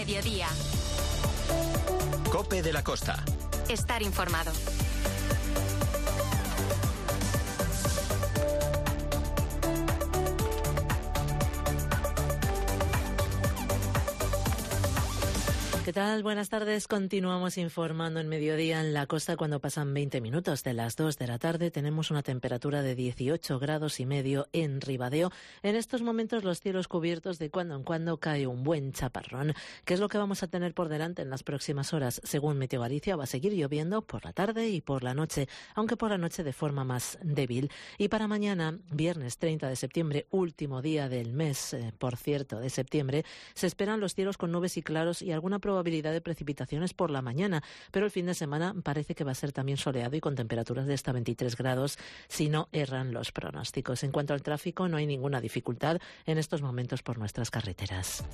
Mediodía. COPE de la Costa. Estar informado. ¿Qué tal? Buenas tardes. Continuamos informando en Mediodía en la Costa cuando pasan 20 minutos de las 2 de la tarde. Tenemos una temperatura de 18 grados y medio en Ribadeo. En estos momentos los cielos cubiertos, de cuando en cuando cae un buen chaparrón. ¿Qué es lo que vamos a tener por delante en las próximas horas? Según Meteo Galicia, va a seguir lloviendo por la tarde y por la noche, aunque por la noche de forma más débil. Y para mañana, viernes 30 de septiembre, último día del mes, por cierto, de septiembre, se esperan los cielos con nubes y claros y alguna probabilidad de precipitaciones por la mañana, pero el fin de semana parece que va a ser también soleado y con temperaturas de hasta 23 grados si no erran los pronósticos. En cuanto al tráfico, no hay ninguna dificultad en estos momentos por nuestras carreteras.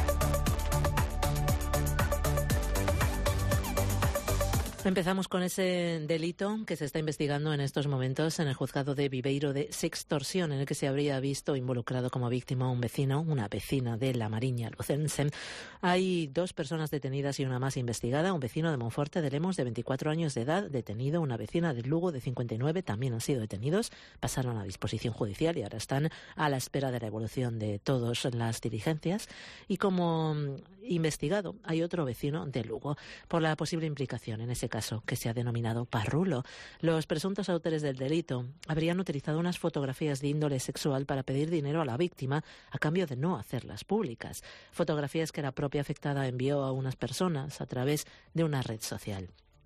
Empezamos con ese delito que se está investigando en estos momentos en el juzgado de Viveiro de sextorsión, en el que se habría visto involucrado como víctima un vecino, una vecina de La Mariña lucense. Hay 2 personas detenidas y una más investigada, un vecino de Monforte de Lemos de 24 años de edad detenido, una vecina de Lugo de 59 también han sido detenidos, pasaron a disposición judicial y ahora están a la espera de la evolución de todas las diligencias. Y como investigado hay otro vecino de Lugo por la posible implicación en ese caso que se ha denominado Parrulo. Los presuntos autores del delito habrían utilizado unas fotografías de índole sexual para pedir dinero a la víctima a cambio de no hacerlas públicas. Fotografías que la propia afectada envió a unas personas a través de una red social.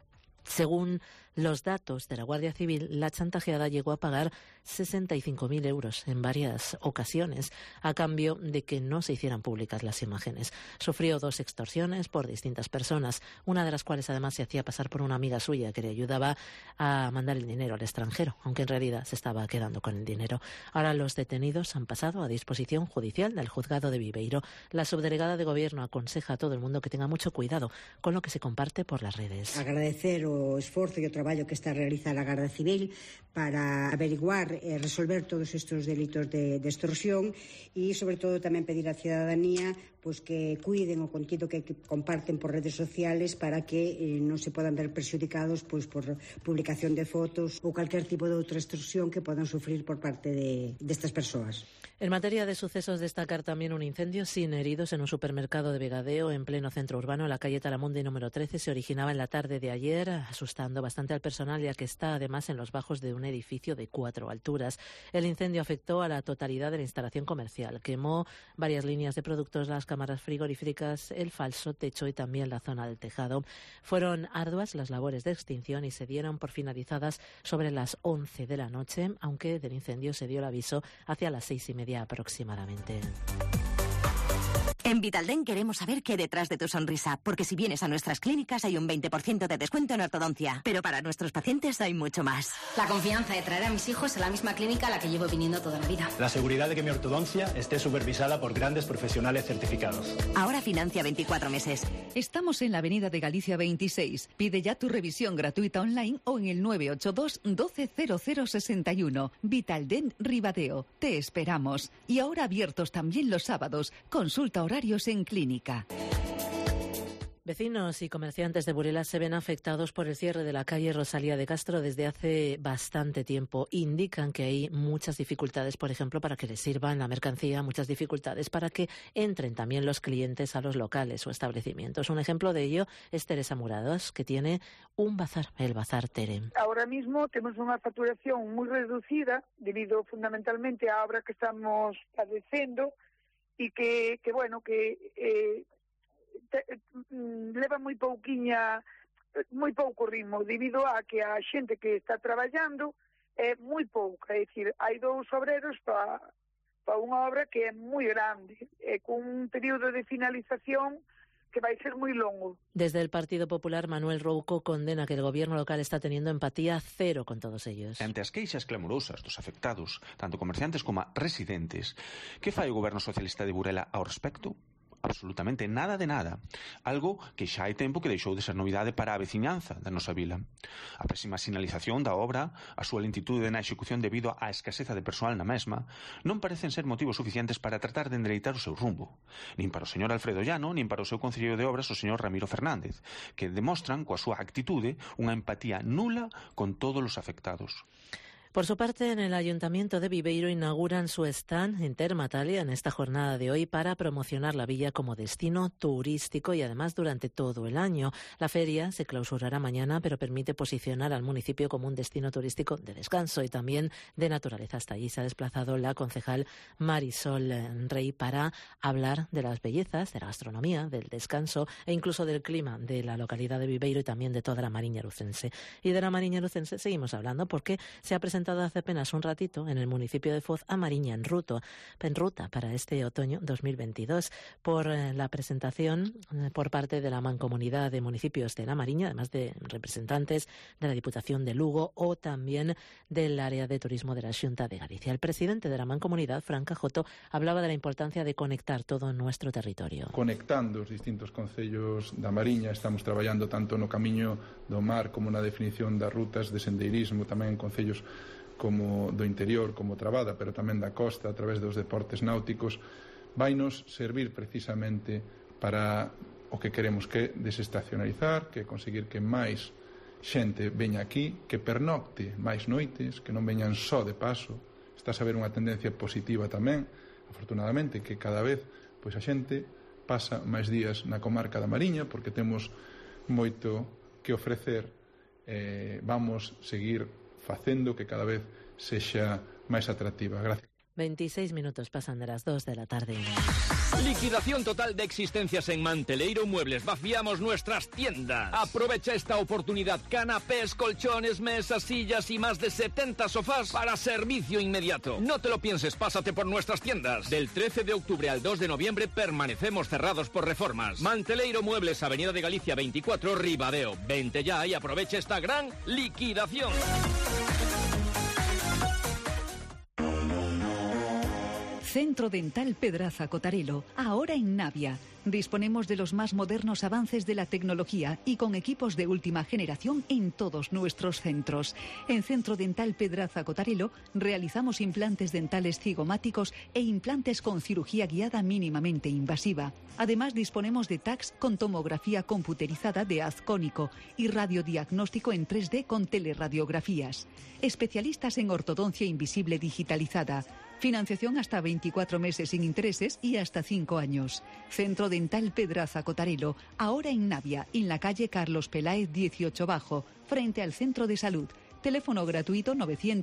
Según los datos de la Guardia Civil, la chantajeada llegó a pagar 65.000 euros en varias ocasiones a cambio de que no se hicieran públicas las imágenes. Sufrió 2 extorsiones por distintas personas, una de las cuales además se hacía pasar por una amiga suya que le ayudaba a mandar el dinero al extranjero, aunque en realidad se estaba quedando con el dinero. Ahora los detenidos han pasado a disposición judicial del juzgado de Viveiro. La subdelegada de Gobierno aconseja a todo el mundo que tenga mucho cuidado con lo que se comparte por las redes. Agradecer o esforzo e o traballo que está a realizar a Garda Civil para averiguar e resolver todos estes delitos de extorsión e, sobre todo, tamén pedir á cidadanía pois que cuiden o contido que comparten por redes sociales para que non se podan ver perxudicados pois por publicación de fotos ou calquer tipo de outra extorsión que podan sufrir por parte destas persoas. En materia de sucesos, destacar también un incendio sin heridos en un supermercado de Vegadeo en pleno centro urbano, en la calle Taramundi número 13. Se originaba en la tarde de ayer, asustando bastante al personal, ya que está además en los bajos de un edificio de 4 alturas. El incendio afectó a la totalidad de la instalación comercial. Quemó varias líneas de productos, las cámaras frigoríficas, el falso techo y también la zona del tejado. Fueron arduas las labores de extinción y se dieron por finalizadas sobre las 11 de la noche, aunque del incendio se dio el aviso hacia las 6:30 aproximadamente. En Vitaldent queremos saber qué hay detrás de tu sonrisa, porque si vienes a nuestras clínicas hay un 20% de descuento en ortodoncia, pero para nuestros pacientes hay mucho más. La confianza de traer a mis hijos a la misma clínica a la que llevo viniendo toda la vida. La seguridad de que mi ortodoncia esté supervisada por grandes profesionales certificados. Ahora financia 24 meses. Estamos en la Avenida de Galicia 26. Pide ya tu revisión gratuita online o en el 982 120061. Vitaldent Ribadeo. Te esperamos. Y ahora abiertos también los sábados. Consulta horarios en clínica. Vecinos y comerciantes de Burela se ven afectados por el cierre de la calle Rosalía de Castro desde hace bastante tiempo. Indican que hay muchas dificultades, por ejemplo, para que les sirvan la mercancía, muchas dificultades para que entren también los clientes a los locales o establecimientos. Un ejemplo de ello es Teresa Murados, que tiene un bazar, el Bazar Tere. Ahora mismo tenemos una facturación muy reducida debido fundamentalmente á obra que estamos padecendo e que leva moi pouco ritmo debido a que a xente que está traballando é moi pouca, é dicir, hai 2 obreros para unha obra que é moi grande, con un período de finalización que vai ser moi longo. Desde el Partido Popular, Manuel Rouco condena que el gobierno local está teniendo empatía cero con todos ellos. Ante as queixas clamorosas dos afectados, tanto comerciantes como residentes, que fai o goberno socialista de Burela ao respecto? absolutamente nada de nada, algo que xa hai tempo que deixou de ser novidade para a veciñanza da nosa vila. A pésima sinalización da obra, a súa lentitude na execución debido á escaseza de persoal na mesma, non parecen ser motivos suficientes para tratar de endereitar o seu rumbo, nin para o señor Alfredo Llano, nin para o seu concelleiro de obras, o señor Ramiro Fernández, que demostran coa súa actitude unha empatía nula con todos os afectados. Por su parte, en el Ayuntamiento de Viveiro inauguran su stand Intermatalia en esta jornada de hoy para promocionar la villa como destino turístico y además durante todo el año. La feria se clausurará mañana, pero permite posicionar al municipio como un destino turístico de descanso y también de naturaleza. Hasta allí se ha desplazado la concejal Marisol Rey para hablar de las bellezas, de la gastronomía, del descanso e incluso del clima de la localidad de Viveiro y también de toda la Mariña Lucense. Y de la Mariña Lucense seguimos hablando porque se ha presentado hace apenas un ratito en el municipio de Foz a Mariña en ruta para este otoño 2022 por la presentación por parte de la Mancomunidad de Municipios de la Mariña, además de representantes de la Diputación de Lugo o también del área de turismo de la Xunta de Galicia. El presidente de la Mancomunidad, Fran Cajoto, hablaba de la importancia de conectar todo nuestro territorio. Conectando os distintos concellos da Mariña, estamos traballando tanto no camiño do mar como na definición das rutas de sendeirismo, tamén en concellos como do interior, como Trabada, pero tamén da costa, a través dos deportes náuticos, vainos servir precisamente para o que queremos, que desestacionalizar, que conseguir que máis xente veña aquí, que pernocte máis noites, que non veñan só de paso. Está a haber unha tendencia positiva tamén, afortunadamente, que cada vez pois a xente pasa máis días na comarca da Mariña, porque temos moito que ofrecer. Vamos seguir facendo que cada vez sexa máis atractiva. Gracias. 26 minutos pasan de las 2 de la tarde. Liquidación total de existencias en Manteleiro Muebles. Vaciamos nuestras tiendas. Aprovecha esta oportunidad. Canapés, colchones, mesas, sillas y más de 70 sofás para servicio inmediato. No te lo pienses, pásate por nuestras tiendas. Del 13 de octubre al 2 de noviembre permanecemos cerrados por reformas. Manteleiro Muebles, Avenida de Galicia 24, Ribadeo. Vente ya y aprovecha esta gran liquidación. Centro Dental Pedraza Cotarelo, ahora en Navia. Disponemos de los más modernos avances de la tecnología y con equipos de última generación en todos nuestros centros. En Centro Dental Pedraza Cotarelo realizamos implantes dentales cigomáticos e implantes con cirugía guiada mínimamente invasiva. Además disponemos de tags con tomografía computerizada de haz cónico y radiodiagnóstico en 3D con teleradiografías. Especialistas en ortodoncia invisible digitalizada. Financiación hasta 24 meses sin intereses y hasta 5 años. Centro Dental Pedraza Cotarelo, ahora en Navia, en la calle Carlos Peláez 18 Bajo, frente al Centro de Salud. Teléfono gratuito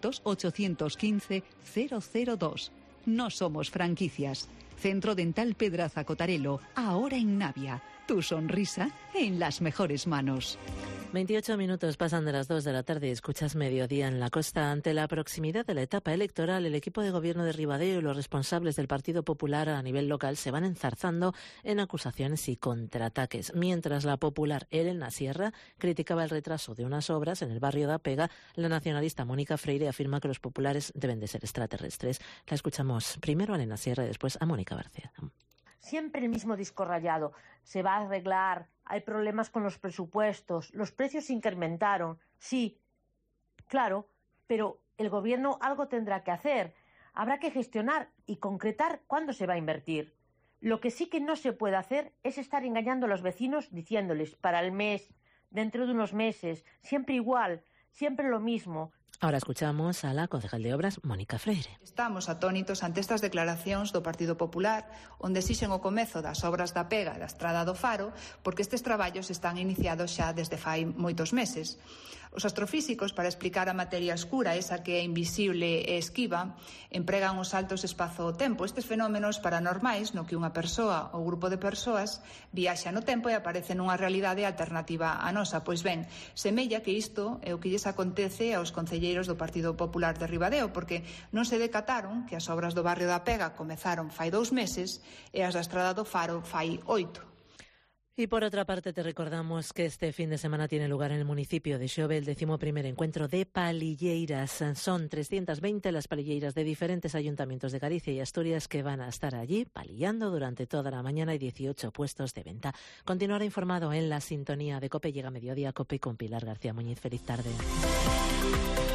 900-815-002. No somos franquicias. Centro Dental Pedraza Cotarelo, ahora en Navia. Tu sonrisa en las mejores manos. 28 minutos pasan de las 2 de la tarde y escuchas Mediodía en la Costa. Ante la proximidad de la etapa electoral, el equipo de gobierno de Ribadeo y los responsables del Partido Popular a nivel local se van enzarzando en acusaciones y contraataques. Mientras la popular Elena Sierra criticaba el retraso de unas obras en el barrio de Apega, la nacionalista Mónica Freire afirma que los populares deben de ser extraterrestres. La escuchamos primero a Elena Sierra y después a Mónica Barcea. Siempre el mismo disco rayado. Se va a arreglar, hay problemas con los presupuestos, los precios se incrementaron. Sí, claro, pero el gobierno algo tendrá que hacer. Habrá que gestionar y concretar cuándo se va a invertir. Lo que sí que no se puede hacer es estar engañando a los vecinos diciéndoles para el mes, dentro de unos meses, siempre igual, siempre lo mismo. Ahora escuchamos a la concejal de Obras, Mónica Freire. Estamos atónitos ante estas declaracións do Partido Popular, onde exixen o comezo das obras da Pega da Estrada do Faro, porque estes traballos están iniciados xa desde fai moitos meses. Os astrofísicos, para explicar a materia escura, esa que é invisible e esquiva, empregan os saltos espazo-tempo, estes fenómenos paranormais no que unha persoa ou grupo de persoas viaxa no tempo e aparece nunha realidade alternativa á nosa. Pois ben, semella que isto é o que lles acontece aos concelleiros do Partido Popular de Ribadeo, porque non se decataron que as obras do barrio da Pega comezaron fai 2 meses e as da Estrada do Faro fai 8. Y por otra parte te recordamos que este fin de semana tiene lugar en el municipio de Xove el 11º encuentro de palilleiras. Son 320 las palilleiras de diferentes ayuntamientos de Galicia y Asturias que van a estar allí palillando durante toda la mañana y 18 puestos de venta. Continuará informado en la sintonía de COPE. Llega Mediodía COPE con Pilar García Muñiz. Feliz tarde.